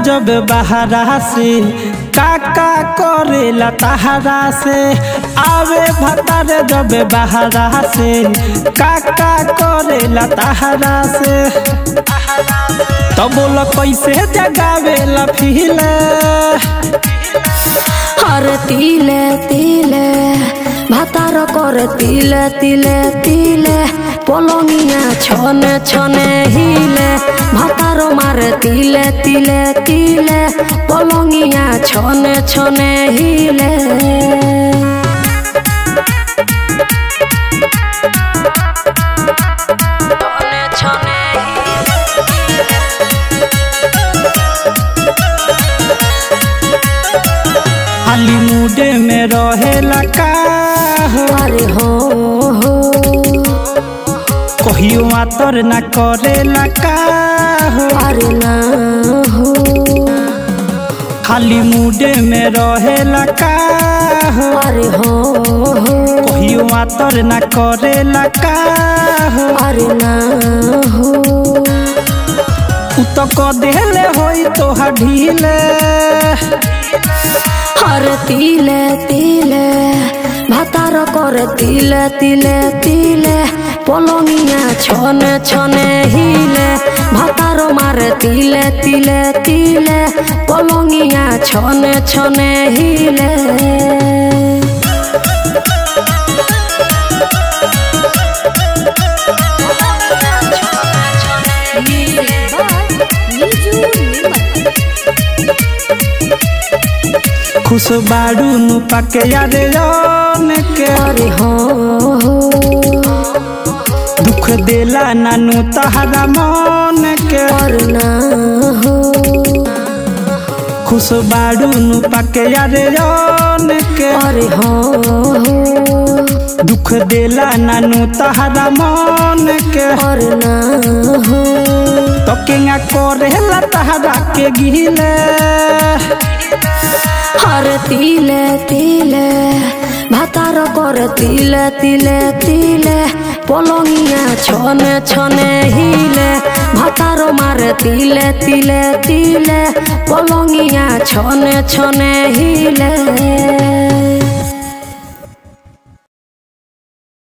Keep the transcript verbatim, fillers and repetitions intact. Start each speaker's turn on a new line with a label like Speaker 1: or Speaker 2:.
Speaker 1: जब बहरा से काका करेला तहरा से आवे भतार जब बहरा से काका करेला तहरा से तो बोला कैसे जगावेला फीले
Speaker 2: हर तिले तिले भातार करे तिले तिले तिले पलंगिया छने छने हिले भातार मारे तिले तिले तिले पलंगिया छने छने हिले
Speaker 1: हाली मुडे में रहेला का हो
Speaker 2: अरे हो हो
Speaker 1: कहियो आतर ना करेला का हो
Speaker 2: अरे ना हो
Speaker 1: खाली मुडे में रहेला का हो
Speaker 2: अरे हो हो
Speaker 1: कहियो आतर ना करेला का हो
Speaker 2: अरे ना हो
Speaker 1: उ तो क देले होई तोहा ढीले
Speaker 2: हर तिले तिले भातार करे तिले तिले तिले पलंगिया छने छने हिले भातार मारे तिले तिले तिले पलंगिया छने छने हिले
Speaker 1: खुश बाड़ू नु पाके यारे जान के
Speaker 2: अरे हो हो
Speaker 1: दुख देला नानू तहरा मन के
Speaker 2: और ना हो
Speaker 1: खुश बाड़ू नु पाके यारे जान के
Speaker 2: अरे हो हो
Speaker 1: दुख देला नानू तहरा मन के
Speaker 2: और ना हो
Speaker 1: तो केंगा करेला तहरा के गिले
Speaker 2: हर तिले तिले भातार करे तिले तिले तिले पलंगिया छने छने हिले भातार मारे तिले तिले तिले पलंगिया छने छने हिले।